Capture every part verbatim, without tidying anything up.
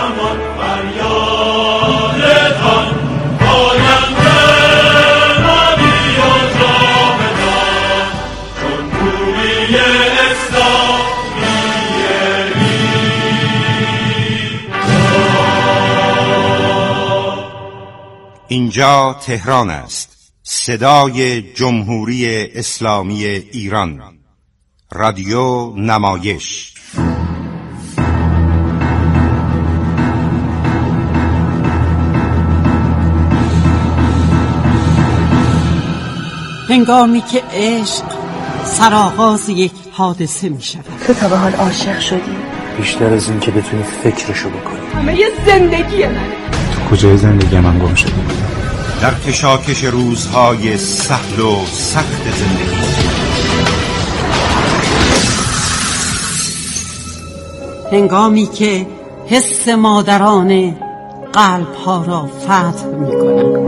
قهرمان فریادتان پاینده مانی و جاودان جمهوری اسلامی ایران. اینجا تهران است، صدای جمهوری اسلامی ایران. رادیو نمایش. هنگامی که عشق سرآغاز یک حادثه می شود. تو تا به حال عاشق شدی؟ بیشتر از این که بتونی فکرشو بکنی. همه یه زندگی منه. تو کجای زندگی من گم شدی؟ در کشاکش روزهای سهل و سخت زندگی. هنگامی که حس مادرانه قلب‌ها را فتح می‌کند.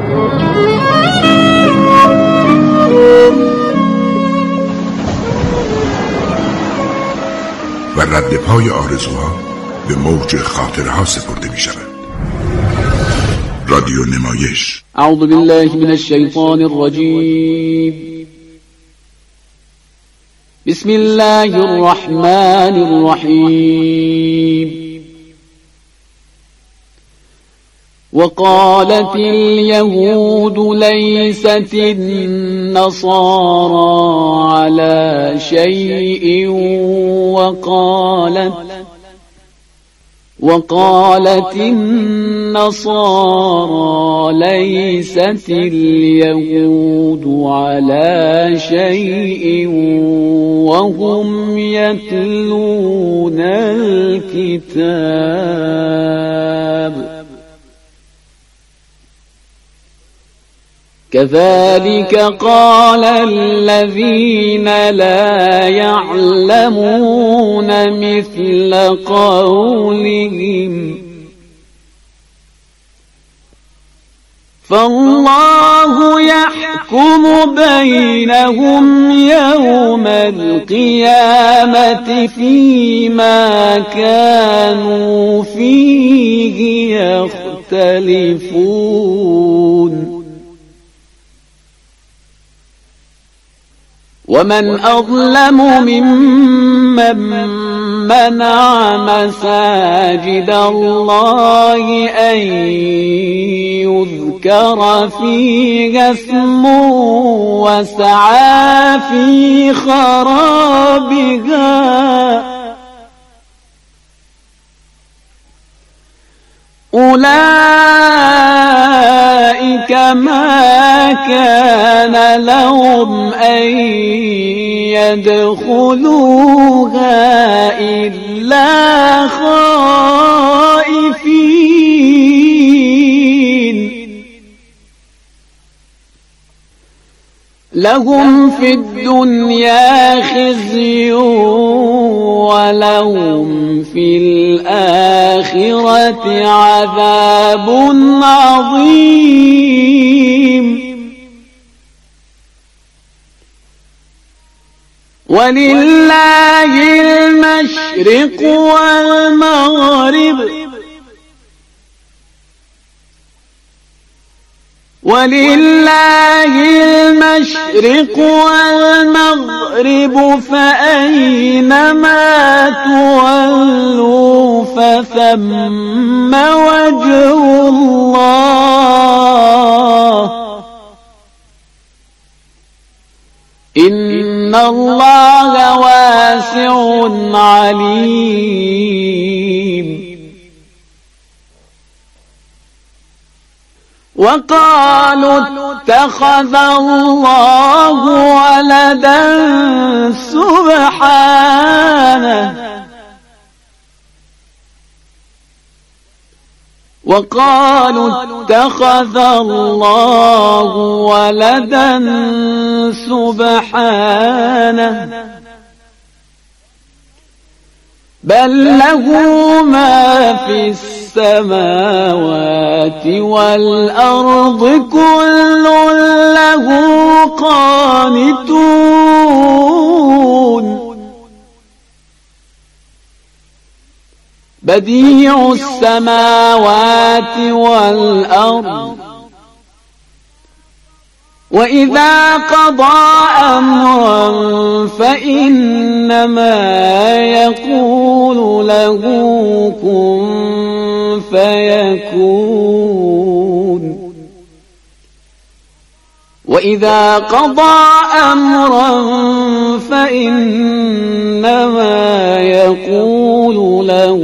و رد پای آرزوها به موج خاطرها سپرده می شود. رادیو نمایش. اعوذ بالله من الشیطان الرجیم. بسم الله الرحمن الرحیم. وقالت اليهود ليست النصارى على شيء وقالت وقالت النصارى ليست اليهود على شيء وهم يتلون الكتاب كذلك قال الذين لا يعلمون مثل قولهم فالله يحكم بينهم يوم القيامة فيما كانوا فيه يختلفون ومن أظلم ممن منع مساجد الله أن يذكر فيها اسمه وسعى في خرابها أولئك ما كان لهم أن يدخلوها إلا خائفين لهم في الدنيا خزي ولهم في الآخرة عذاب عظيم ولله المشرق والمغرب ولله المشرق والمغرب فأينما تولوا فثم وجه الله إن الله واسع عليم وقالوا اتخذ الله ولدا سبحانه وقالوا اتخذ الله ولدا سبحانه بل له ما في السماوات والأرض كل له قانتون بدیع السماوات والأرض وإذا قضى أمرا فإنما يقول له كن فيكون وإذا قضى أمرا فإنما يقول له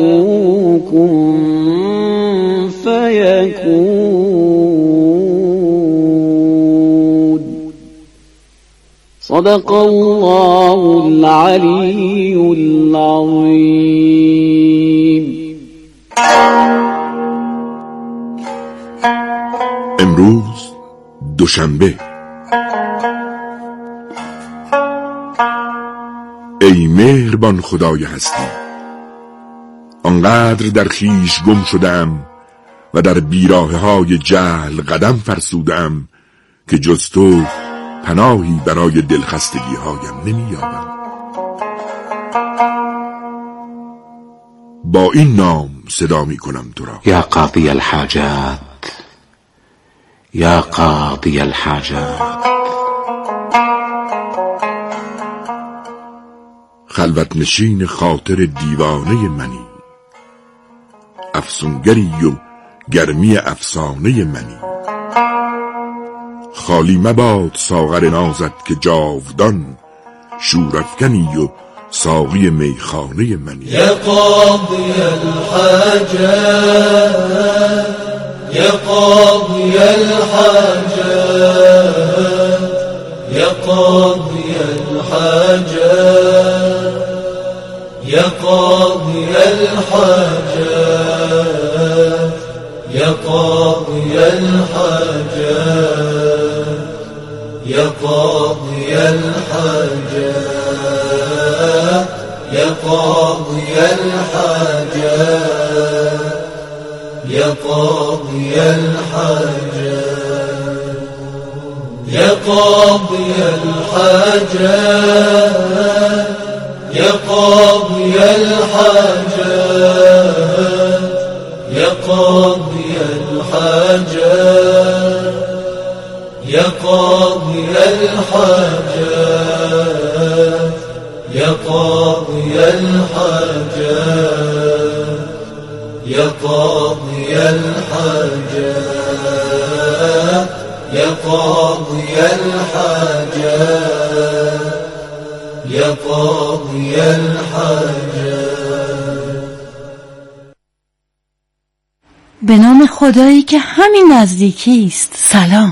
كن فيكون صدق الله العلي العظيم. امروز دوشنبه. ای مهربان خدای هستی، آنقدر در خیش گم شدم و در بیراهه های جهل قدم فرسودم که جز تو پناهی برای دلخستگی هایم نمی یابم. با این نام صدا می کنم تو را: یا قاضی الحاجات، یا قاضی الحاجات. خلوت نشین خاطر دیوانه منی، افسونگری و گرمی افسانه منی. خالی مباد ساغر نازت که جاودان شورافکنی و ساقی میخانه منی. یا قاضی الحاجات، یا قاضی الحاجات، یا قاضی الحاجات، یا قاضی الحاجات، یا قاضی الحاجات، یا قاضی الحاجات، یا قاضی الحاجات، یا قاضی الحاجات، یا قاضی الحاجات، یا قاضی الحاجات، یا قاضی الحاجات، یا قاضی الحاجات، یا قاضی الحاجات، یا قاضی الحاجات، یا قاضی الحاجات، یا قاضی الحاجات. به نام خدایی که همین نزدیکی است. سلام.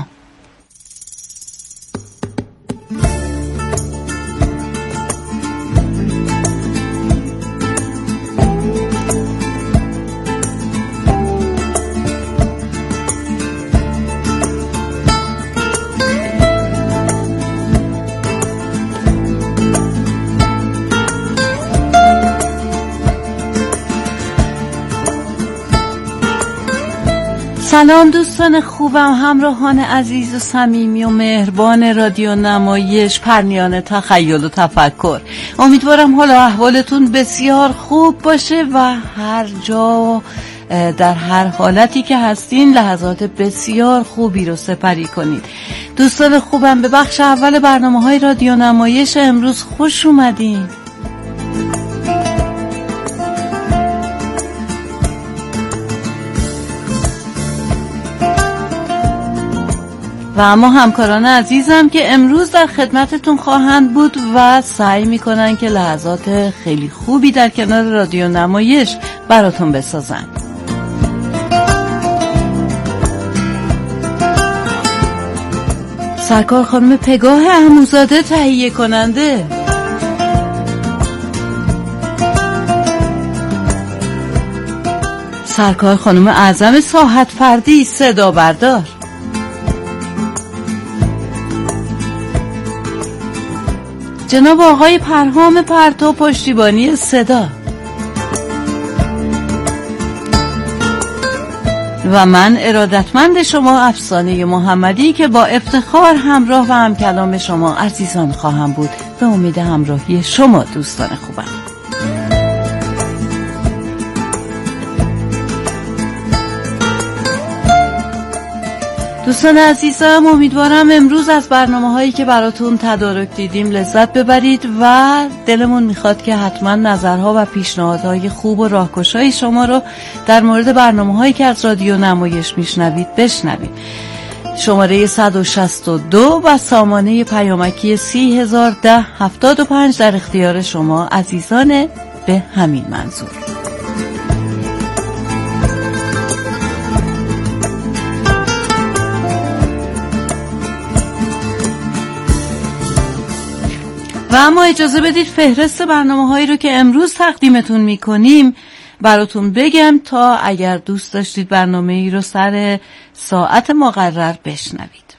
سلام دوستان خوبم، همراهان عزیز و صمیمی و مهربان رادیو نمایش پرنیان تخیل و تفکر. امیدوارم حال و احوالتون بسیار خوب باشه و هر جا در هر حالتی که هستین لحظات بسیار خوبی رو سپری کنید. دوستان خوبم، به بخش اول برنامه‌های رادیو نمایش امروز خوش اومدین. و اما همکاران عزیزم که امروز در خدمتتون خواهند بود و سعی میکنن که لحظات خیلی خوبی در کنار رادیو نمایش براتون بسازن. سرکار خانم پگاه عموزاده تهیه کننده، سرکار خانم اعظم ساحت فردی صدا بردار، جناب آقای پرهام پرتو پشتیبانی صدا و من ارادتمند شما افسانه محمدی که با افتخار همراه و همکلام شما عزیزان خواهم بود. به امید همراهی شما دوستان خوبم. دوستان عزیزم، امیدوارم امروز از برنامه هایی که براتون تدارک دیدیم لذت ببرید و دلمون میخواد که حتما نظرها و پیشنهادهای خوب و راهگشای شما رو در مورد برنامه هایی که از رادیو نمایش میشنوید بشنوید. شماره صد و شصت و دو و سامانه پیامکی سی هزار ده هفتاد و پنج در اختیار شما عزیزان به همین منظور. و اما اجازه بدید فهرست برنامه هایی رو که امروز تقدیمتون میکنیم براتون بگم تا اگر دوست داشتید برنامه ای رو سر ساعت مقرر بشنوید.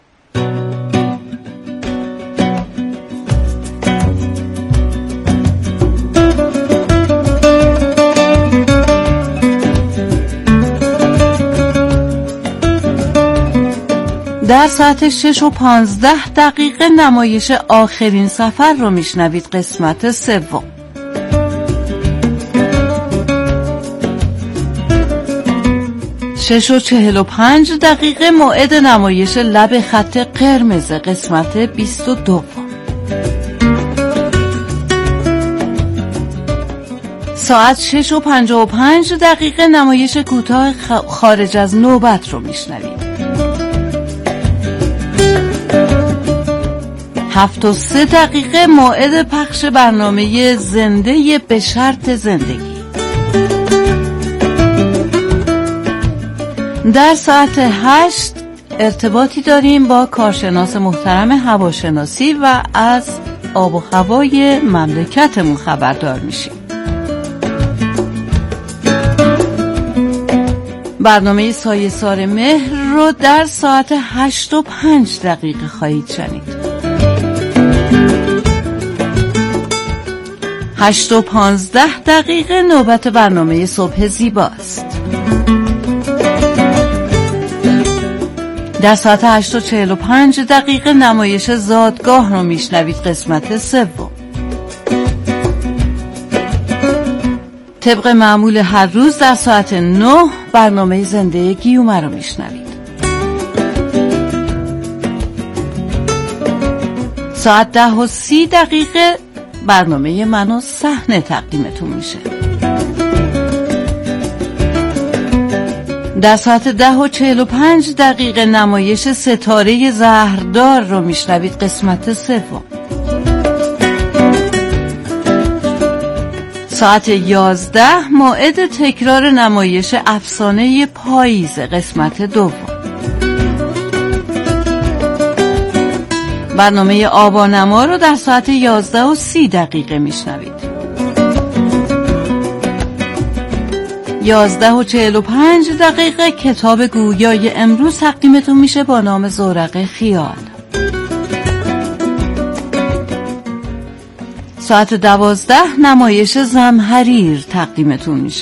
در ساعت شش و پانزده دقیقه نمایش آخرین سفر رو میشنوید، قسمت سوم. شش و چهل و پنج دقیقه موعد نمایش لب خط قرمز، قسمت بیست و دوم. ساعت شش و پنجاه و پنج دقیقه نمایش کوتاه خارج از نوبت رو میشنوید. هفت و سه دقیقه موعد پخش برنامه زنده به شرط زندگی. در ساعت هشت ارتباطی داریم با کارشناس محترم هواشناسی و از آب و هوای مملکتمون خبردار میشیم. برنامه سایه‌سار مهر رو در ساعت هشت و پنج دقیقه خواهید شنید. هشت و پانزده دقیقه نوبت برنامه صبح زیباست. در ساعت هشت و چهل و پنج دقیقه نمایش زادگاه رو میشنوید، قسمت سوم. طبق معمول هر روز در ساعت نه برنامه زنده گیومه رو میشنوید. ساعت ده و سی دقیقه برنامه من و صحنه تقدیمتون میشه. در ساعت ده و چهل و پنج دقیقه نمایش ستاره زهردار رو میشنوید، قسمت سوم. ساعت یازده موعد تکرار نمایش افسانه پاییز، قسمت دوم. برنامه آبانما رو در ساعت یازده و سی دقیقه میشنوید. یازده و چهل و پنج دقیقه کتاب گویای امروز تقدیمتون میشه با نام زورق خیال. ساعت دوازده نمایش زمهریر تقدیمتون میشه.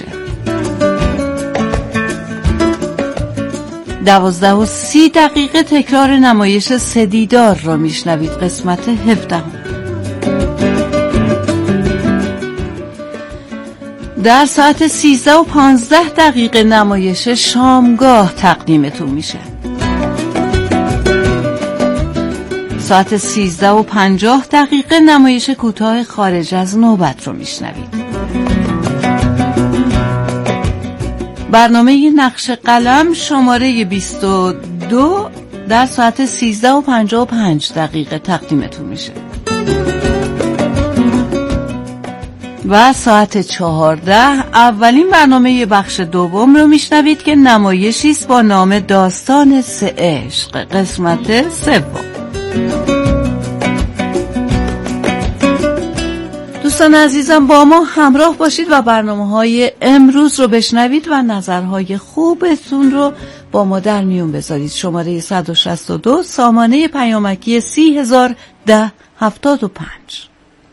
دوازده و سی دقیقه تکرار نمایش سدیدار رو میشنوید، قسمت هفده. در ساعت سیزده و پانزده دقیقه نمایش شامگاه تقدیمتون میشه. ساعت سیزده و پنجاه دقیقه نمایش کوتاه خارج از نوبت رو میشنوید. برنامه نقش قلم شماره بیست و دو در ساعت سیزده و پنجاه و پنج دقیقه تقدیمتون میشه. و ساعت چهارده اولین برنامه بخش دوم رو میشنوید که نمایشی است با نام داستان سه عشق، قسمت سوم. دوستان عزیزم، با ما همراه باشید و برنامه‌های امروز رو بشنوید و نظرهای خوبتون رو با ما در میون بذارید. شماره صد و شصت و دو سامانه پیامکی سی هزار ده هفتاد و پنج.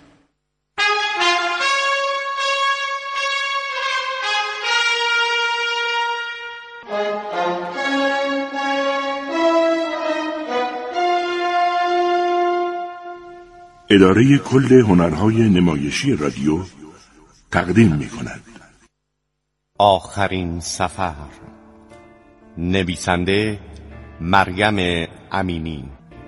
اداره کل هنرهای نمایشی رادیو تقدیم می کند. آخرین سفر، نویسنده مریم امینی.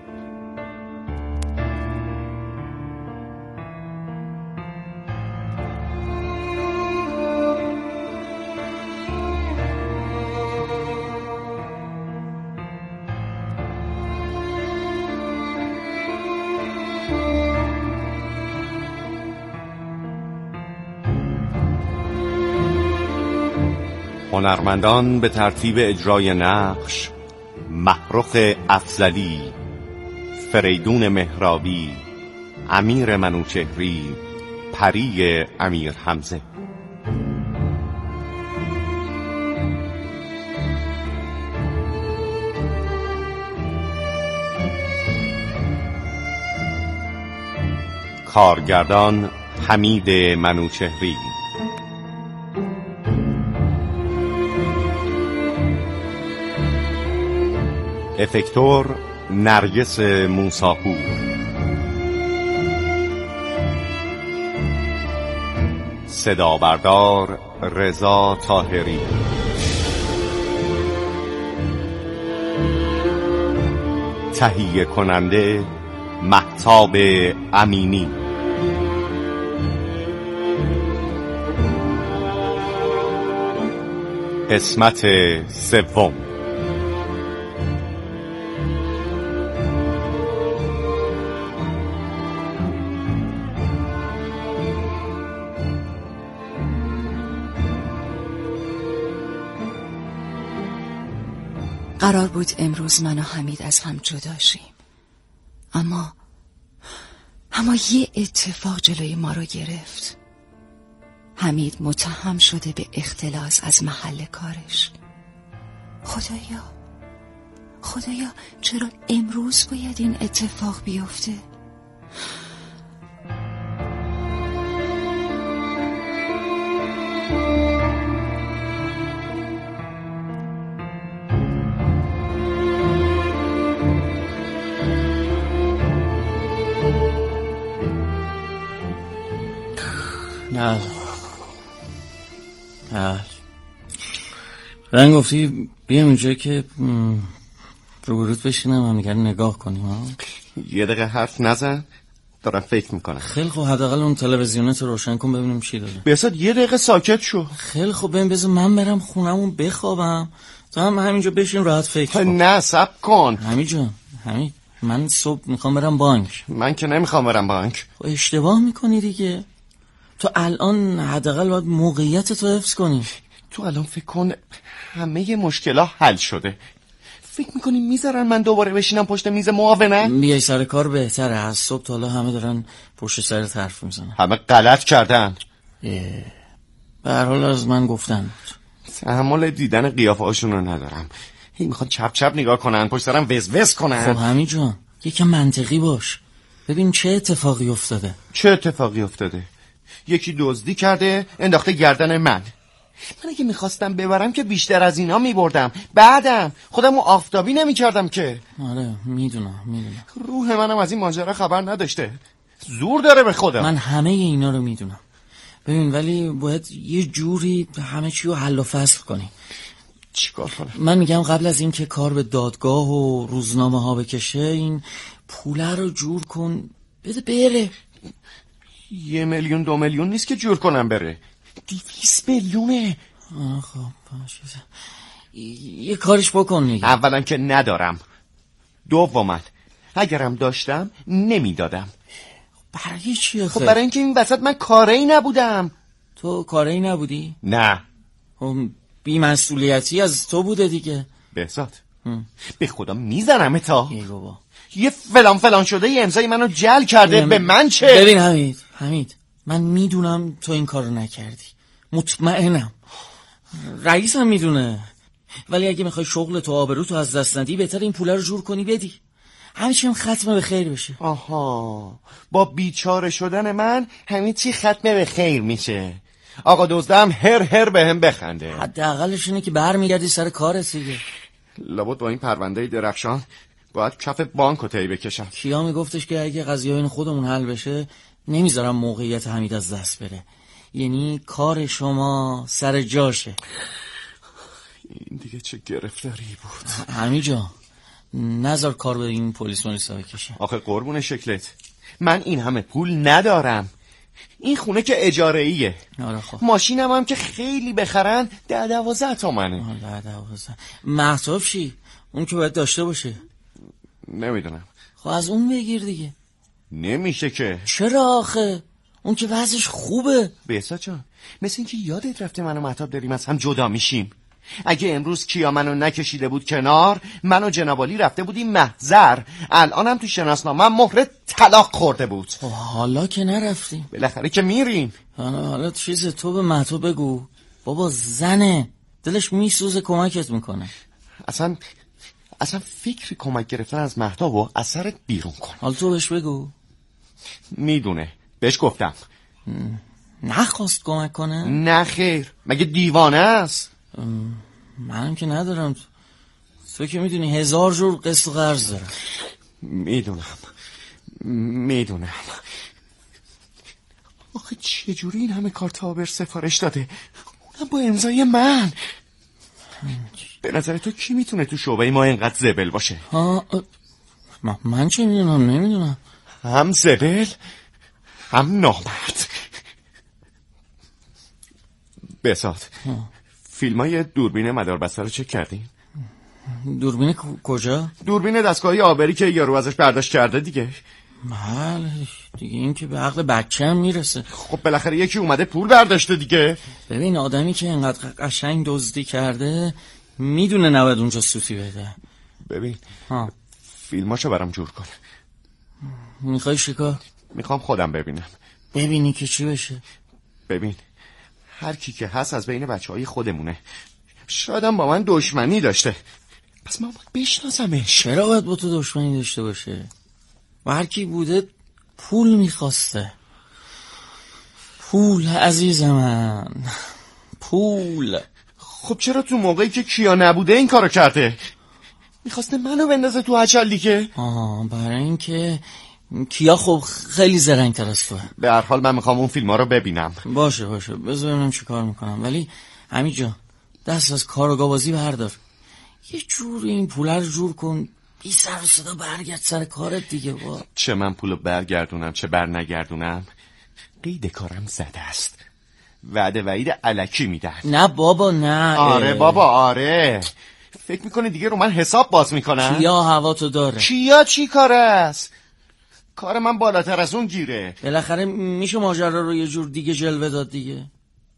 هنرمندان به ترتیب اجرای نقش: محرخ افضلی، فریدون مهرابی، امیر منوچهری، پری امیر حمزه. کارگردان حمید منوچهری. افکتور نرگس موساپور. صدا بردار رضا طاهری. تهیه کننده مهتاب امینی. قسمت سوم. قرار بود امروز من و حمید از هم جدا شیم، اما اما یه اتفاق جلوی ما رو گرفت. حمید متهم شده به اختلاس از محل کارش. خدایا خدایا چرا امروز باید این اتفاق بیفته؟ نه نه رنگ گفتی بیام اینجا که روبروت بشینم و همدیگر نگاه کنیم ها؟ یه دقیقه حرف نزن، دارم فکر میکنم. خیلی خوب، حداقل اون تلویزیونت رو روشن کن ببینیم چی داره. بساد یه دقیقه ساکت شو. خیلی خوب، ببین بذار من برم خونمون بخوابم، تو هم همینجا بشین راحت فکر کن. نه صبر کن حمید جان، حمید من صبح میخوام برم بانک. من که نمیخوام برم بانک. اشتباه میکنی دیگه، تو الان حداقل باید موقعیت تو حفظ کنی. تو الان فکر کن همه مشکلات حل شده، فکر میکنی میذارن من دوباره بشینم پشت میز معاونت؟ بیای سر کار بهتره، از صبح تا حالا همه دارن پشت سرت حرف میزنن. همه غلط کردن. به هر حال از من گفتن بود. تحمل دیدن قیافه هاشون رو ندارم، هی میخوان چپ چپ نگاه کنن، پشت سرم وز وز کنن. خب حمید جان یکم منطقی باش، ببین چه اتفاقی افتاده. چه اتفاقی افتاده؟ یکی دزدی کرده انداخته گردن من. من اگه میخواستم ببرم که بیشتر از اینا میبردم، بعدم خودمو آفتابی نمیکردم که. آره میدونم میدونم روح منم از این ماجرا خبر نداشته، زور داره به خودم. من همه اینا رو میدونم، ببین ولی باید یه جوری همه چی رو حل و فصل کنی. چیکار کنم؟ من میگم قبل از این که کار به دادگاه و روزنامه ها بکشه، این پوله رو جور کن بده بره. یه میلیون دو میلیون نیست که جور کنم بره، دویست میلیونه. آه خب باشه، یه کارش بکن دیگه. اولا که ندارم، دوما اگرم داشتم نمیدادم. برای چیه؟ خب برای اینکه این وسط من کاری نبودم. تو کاری نبودی؟ نه. خب بی مسئولیتی از تو بوده دیگه. بهزاد به خدا میزنم تا ای بابا، یه فلان فلان شده یه امضای منو جل کرده، به من چه؟ ببین حمید حمید من میدونم تو این کارو نکردی، مطمئنم، رئیسم میدونه، ولی اگه میخوای شغل تو آبرو تو از دست ندی بهتر این پوله رو جور کنی بدی، همه چی هم ختمه به خیر بشه. آها، با بیچاره شدن من همه چی ختمه به خیر میشه. آقا دزدم هر هر به هم بخنده. حداقلش اینه که برمیگردی سر کارت دیگه. لابد با این پرونده درخشان باید کف بانکو طی بکشم. کیا میگفتش که اگه قضیه این خودمون حل بشه نمیذارم موقعیت حمید از دست بره، یعنی کار شما سر جاشه. این دیگه چه گرفتاری بود. حمید جان نذار کار به این پلیس ملیسا بکشه. آخه قربون شکلت من این همه پول ندارم. این خونه که اجاره ایه. آره خب. ماشینم هم که خیلی بخرن ده دوازده تومنه. ده دوازده. مهتاب چی؟ اون که باید داشته باشه. نمیدونم. خب از اون بگیر دیگه. نمیشه که. چرا آخه؟ اون که وضعش خوبه. بهزاد جان مثل اینکه یادت رفته من و مهتاب داریم از هم جدا میشیم. اگه امروز کیا منو نکشیده بود کنار، من و جنابالی رفته بودیم محضر، الانم تو شناسنامه مهر طلاق خورده بود. حالا که نرفتیم. بالاخره که میریم. حالا حالا چیز تو به مهتاب بگو. بابا زنه، دلش میسوزه، کمکت میکنه. اصلا اصلا فکر کمک گرفتن از مهتاب و اثرت بیرون کن. حالا تو بهش بگو. میدونه، بهش گفتم. نخواست کمک کنه؟ نه خیر، مگه دیوانه است؟ منم که ندارم. تو که میدونی هزار جور قسط و قرض دارم. میدونم میدونم. آخه چه جوری این همه کارت آبر سفارش داده، اونم با امضای من؟ به نظر تو کی میتونه تو شعبه ما اینقدر زبل باشه؟ ها من چه میدونم؟ نمیدونم. هم زبل هم نامرد. بساط فیلم های دوربین مداربسته رو چک کردین؟ دوربین کجا؟ دوربین دستگاهی آبری که یارو ازش برداشت کرده دیگه. بله دیگه، این که به عقل بچه هم میرسه. خب بالاخره یکی اومده پول برداشته دیگه. ببین آدمی که اینقدر قشنگ دزدی کرده میدونه نباید اونجا سوتی بده. ببین ها فیلماشو برام جور کن. میخوای شکار؟ میخوام خودم ببینم. ببینی که چی بشه؟ ببین هر کی که هست از بین بچه های خودمونه. شایدم با من دشمنی داشته، پس من باید بشناسمش. چرا باید با تو دشمنی داشته باشه؟ و هر کی بوده پول میخواسته. پول عزیز من، پول. خب چرا تو موقعی که کیا نبوده این کارو کرده؟ میخواسته منو بندازه تو هچل دیگه. آه برای اینکه کیا خب خیلی زرنگ‌تر از توه. به هر حال من میخوام اون فیلم‌ها رو ببینم. باشه باشه بذار ببینم چی کار میکنم، ولی همینجا دست از کارآگاه‌بازی بردار. یه جوری این پوله رو جور کن، بی سر و صدا برگرد سر کارت دیگه. با چه من پولو برگردونم چه بر نگردونم، قید کارم زده است. وعده وعید الکی میدن. نه بابا نه. آره بابا آره. فکر میکنه دیگه رو من حساب باز میکنن؟ کیا هوا تو داره. کیا چی کار است؟ کار من بالاتر از اون گیره. بالاخره میشه ماجرا رو یه جور دیگه جلوه داد دیگه.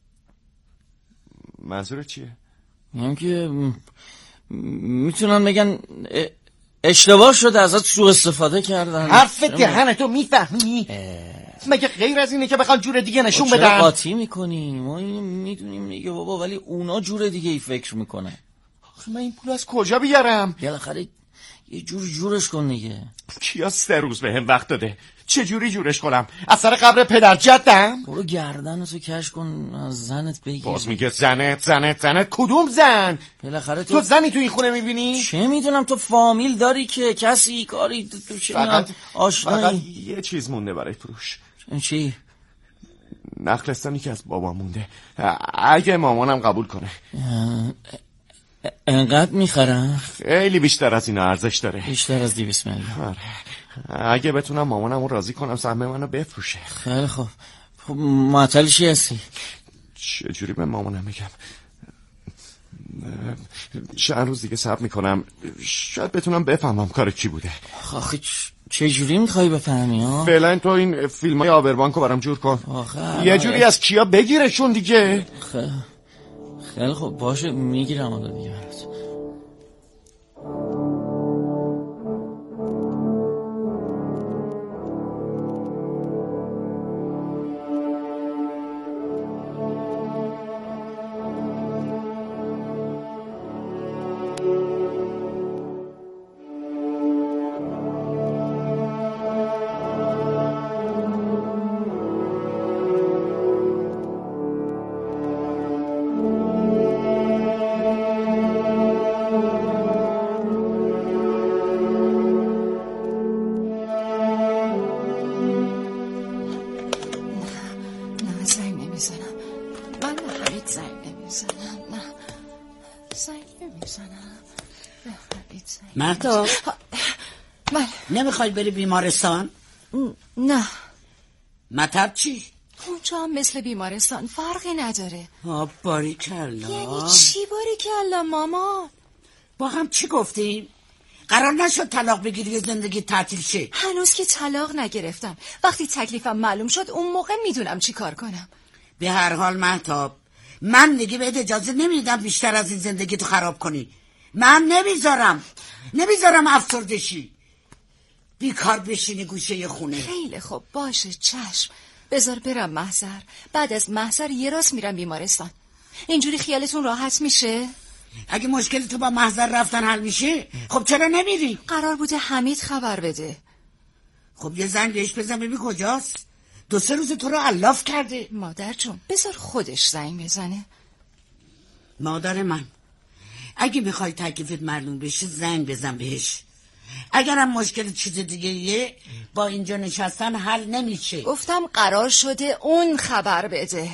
منظورت چیه؟ میگم که میتونن بگن اشتباه شده ازت سوء استفاده کردن. حرف دهن تو میفهمی؟ مگه غیر از اینه که بخوان جور دیگه نشون بدن؟ چرا قاطی میکنی؟ ما اینو میدونیم دیگه بابا، ولی اونا جور دیگه ای فکر میکنه. آخه من این پول از کجا بیارم؟ بالاخره یه جور جورش کن دیگه. کیا سه روز به هم وقت داده، چه جوری جورش کنم؟ از سر قبر پدر جدم؟ برو گردنتو کش کن از زنت بگیر. باز میگه زنت زنت زنت. کدوم زن؟ بالاخره تو... تو زنی تو این خونه میبینی؟ چه میدونم، تو فامیل داری که کسی کاری تو چه فقط آشنایی. فقط یه چیز مونده برای فروش. چی؟ نخلستانی که از بابا مونده، اگه مامانم قبول کنه. انقدر میخرم؟ خیلی بیشتر از اینا ارزش داره. بیشتر از دیویس میلیون. آره. اگه بتونم مامانم رو راضی کنم سهم منو بفروشه. خیلی خوب. خب معطل چی هستی؟ چجوری به مامانم میگم؟ چند روز دیگه صبر میکنم، شاید بتونم بفهمم کار کی بوده. آخه چجوری میخوای بفهمی ها؟ فعلا تو این فیلم های آبربانکو برام جور کن. آخه یه جوری از کیا بگیرشون دیگه. خیلی خیلی خوب باشه میگیرم حالا دیگه برات. مهتاب من نمیخوای بری بیمارستان؟ نه. مطب چی؟ اونجا هم مثل بیمارستان فرقی نداره. آب باریکلا. یعنی چی باریکلا ماما؟ با هم چی گفتیم؟ قرار نشد طلاق بگیری و زندگی تعطیل شه. هنوز که طلاق نگرفتم. وقتی تکلیفم معلوم شد اون موقع میدونم چی کار کنم. به هر حال مهتاب، من دیگه بهت اجازه نمیدم بیشتر از این زندگی تو خراب کنی. من نمیذارم نمیذارم افسرده شی، بیکار بشینی گوشه خونه. خیلی خوب باشه، چشم. بذار برم محضر. بعد از محضر یه راست میرم بیمارستان. اینجوری خیالتون راحت میشه؟ اگه مشکل تو با محضر رفتن حل میشه، خب چرا نمیری؟ قرار بوده حمید خبر بده. خب یه زنگ بهش بزن ببین کجاست. دو سه روز تو رو علاف کرده. مادر جون بذار خودش زنگ بزنه. مادر من، اگه میخوای تکلیفت معلوم بشه زنگ بزن بهش. اگرم مشکل چیز دیگه یه با اینجا نشستن حل نمیشه. گفتم قرار شده اون خبر بده.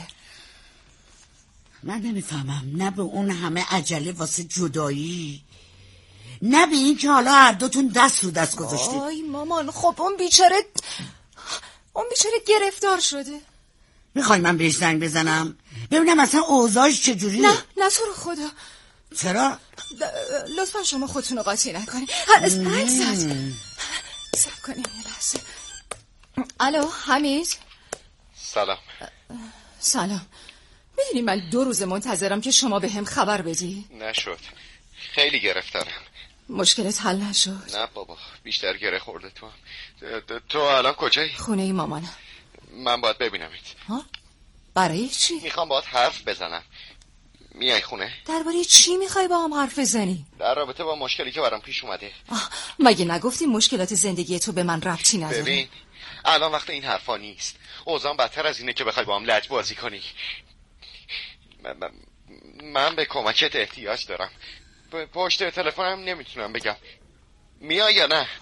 من نمیفهمم، نه به اون همه عجله واسه جدایی، نه به این که حالا هر دوتون دست رو دست گذاشتید. آی مامان، خب اون بیچاره اون بیچاره گرفتار شده. میخوای من بهش زنگ بزنم ببینم اصلا اوضاعش چجوریه؟ نه نه تو رو خدا. چرا؟ لطفا شما خودتون رو قاطی نکنید. از عکست صبر کنیم یه لحظه. الو حمید. سلام. سلام. میدونی من دو روز منتظرم که شما به هم خبر بدی؟ نشد، خیلی گرفتارم. مشکلت حل نشد؟ نه بابا، بیشتر گره خورده تو. تو الان کجایی؟ خونه ای مامانم. من باید ببینمت. ها؟ برای چی؟ میخوام باید حرف بزنم. میای خونه؟ درباره چی میخوای با هم حرف بزنی؟ در رابطه با مشکلی که برام پیش اومده. آه، مگه نگفتی مشکلات زندگی تو به من ربطی نداره؟ ببین الان وقت این حرفا نیست. اوضاع بدتر از اینه که بخوای با هم لج بازی کنی. من, من به کمکت احتیاج دارم. پشت تلفنم نمیتونم بگم. میای یا نه؟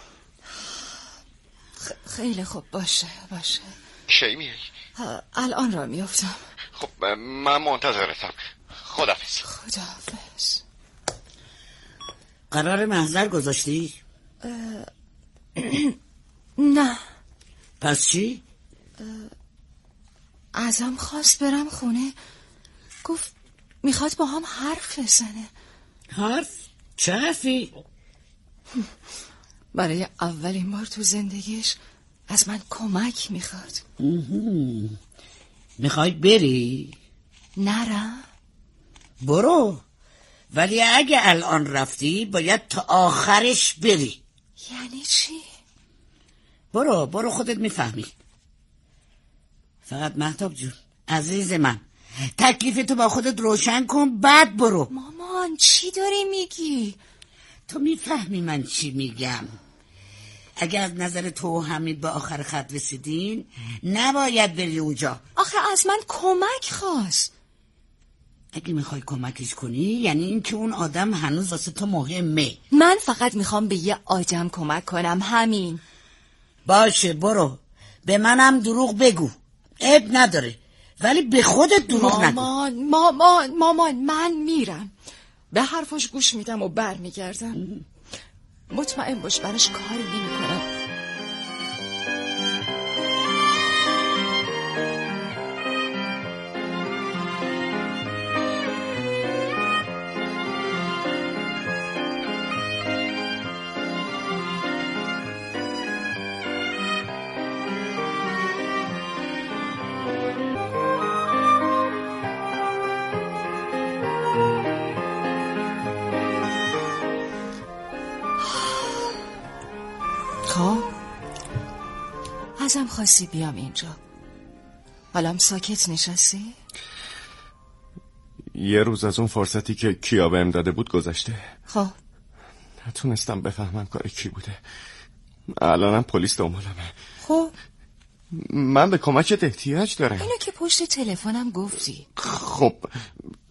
خ- خیلی خوب باشه باشه. کی میای؟ الان را میافتم. خب من منتظرتم. خداحافظ. خداحافظ. قرار محضر گذاشتی؟ نه. پس چی؟ ازم خواست برم خونه. گفت میخواد با هم حرف بزنه. حرف؟ چه حرفی؟ برای اولین بار تو زندگیش از من کمک میخواد. میخوای بری؟ نرم؟ برو، ولی اگه الان رفتی باید تا آخرش بری. یعنی چی؟ برو برو خودت میفهمی. فقط مهتاب جون عزیز من، تکلیف تو با خودت روشن کن بعد برو. مامان چی داری میگی؟ تو میفهمی من چی میگم. اگه از نظر تو و حمید به آخر خط رسیدین نباید بری اونجا. آخه از من کمک خواست. اگه میخوای کمکش کنی یعنی این که اون آدم هنوز واسه تو مهمه. من فقط میخوام به یه آدم کمک کنم، همین. باشه برو، به منم دروغ بگو، عیب نداره، ولی به خودت دروغ نگو. مامان مامان مامان من میرم، به حرفاش گوش میدم و بر میگردم. مطمئن باش براش کاری نمی کنم. خب ازم خواستی بیام اینجا، حالم ساکت نشستی؟ یه روز از اون فرصتی که کیا بهم داده بود گذشته. خب نتونستم بفهمم کار کی بوده. الانم پلیس دنبالمه. خب من به کمکت احتیاج دارم. اینو که پشت تلفنم گفتی. خب